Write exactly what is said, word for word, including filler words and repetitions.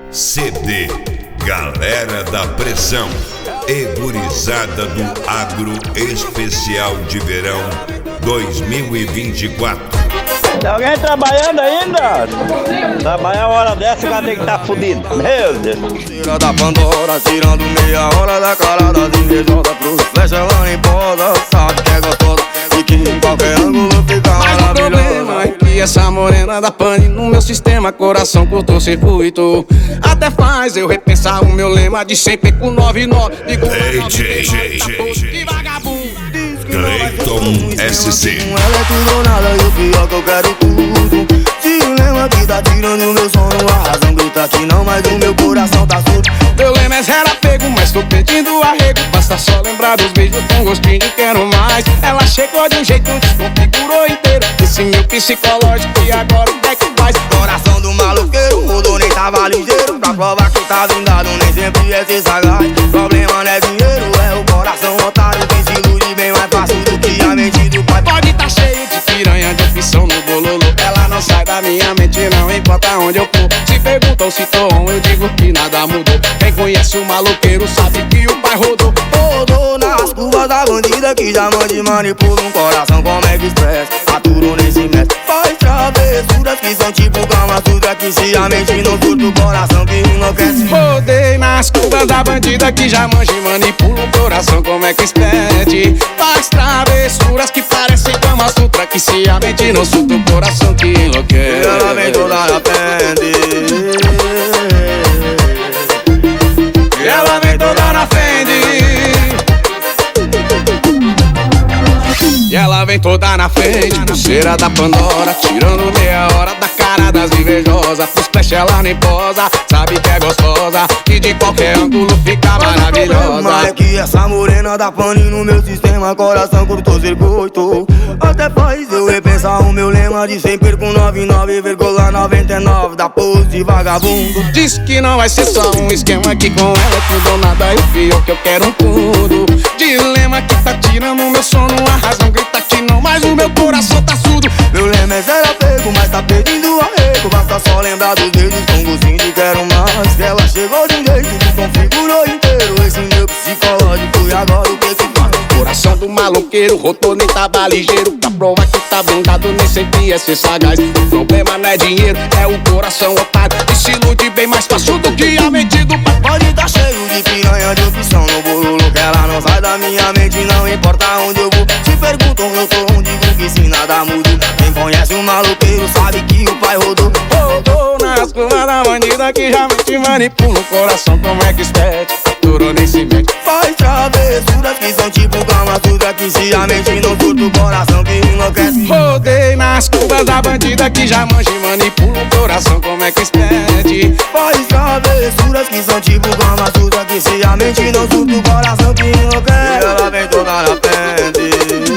C D Galera da Pressão e Gurizada do Agro Especial de Verão dois mil e vinte e quatro. Tem alguém trabalhando ainda? Trabalhar uma hora dessa, o cara tem que estar fudido. Meu Deus. Tira da Pandora, tirando meia hora da cara das invejosas. Pro flecha ela emposa, sabe que é gostosa e que em qualquer ângulo fica maravilhosa. Mas o problema é que essa morena da pane no meu sistema, coração cortou circuito. Até faz eu repensar o meu lema de sempre com nove nove. Ei, J, J, J, J. Cleiton S C. Ela é tudo ou nada e o pior que eu quero tudo. Dilema que tá tirando meu sono, a razão grita que não, mas o meu coração tá surdo. Meu lema é zero apego, mas tô pedindo arrego. Basta só lembrar dos beijos com gostinho de quero mais. Ela chegou de um jeito, desconfigurou inteiro esse meu psicológico e agora o que é que faz? Coração do maloqueiro, mudou, nem tava ligeiro. Pra provar que tá blindado, nem sempre é ser sagaz. Problema não é dinheiro, é o coração otário. Tem se ilude bem mais fácil do que a mente do pai. Pode tá cheio de piranha, de opção no bololô. Ela não sai da minha mente, não importa onde eu for. Se perguntam se tô on, eu digo que nada mudou. Quem conhece o maloqueiro sabe que o pai rodou. Rodou nas curvas da bandida que já mande manipula um coração como é que expressa. Aturo nem se mexe, faz travessuras que são tipo Kama Sutra, que se a mente não surta o coração que enlouquece. Rodei nas curvas da bandida que já manja e manipula um coração como é que expede. Faz travessuras que parecem Kama Sutra, que se a mente não surta o coração que enlouquece. Ela vem toda na frente, ela vem toda na frente, e ela vem toda na frente, pulseira da Pandora, tirando meia hora da cara das invejosas. Pros flash ela nem posa, sabe que é gostosa e de qualquer ângulo fica maravilhosa. Mas é que essa morena da pane no meu sistema, coração cortou circuito. Até faz eu repensar o meu lema de sempre com noventa e nove vírgula noventa e nove da pose de vagabundo. Diz que não vai ser só um esquema, que com ela é tudo ou nada, e o pior que eu quero um tudo. Dilema que tá tirando meu sono, a razão grita que não, mas o meu coração tá surdo. Meu lema é zero apego, mas tá pedindo arrego. Basta só lembrar dos dedos com gostinho de quero mais. Ela chegou de um jeito que configurou inteiro esse meu psicológico, e agora o que que faz? Coração do maloqueiro, rodou, nem tava ligeiro. Pra provar que tá blindado, nem sempre é ser sagaz. O problema não é dinheiro, é o coração otário, que se ilude bem mais fácil do que a mente do pai. Pode tá cheio de piranha, de opção no bololô, que ela não sai da minha mente, não importa onde eu vou. Se perguntam eu tô onde, digo que se nada muda. Quem conhece o maloqueiro sabe que o pai rodou. Rodou nas curvas da bandida que já te manipula o coração como é que expede. Aturo nem se mete, faz travessuras que são tipo Kama Sutra, que se a mente não surta o coração que enlouquece. Rodei nas curvas da bandida que já manja e manipula o coração como é que expede. Faz travessuras que são tipo Kama Sutra, que se a mente não surta o coração que enlouquece. E ela vem toda na frente,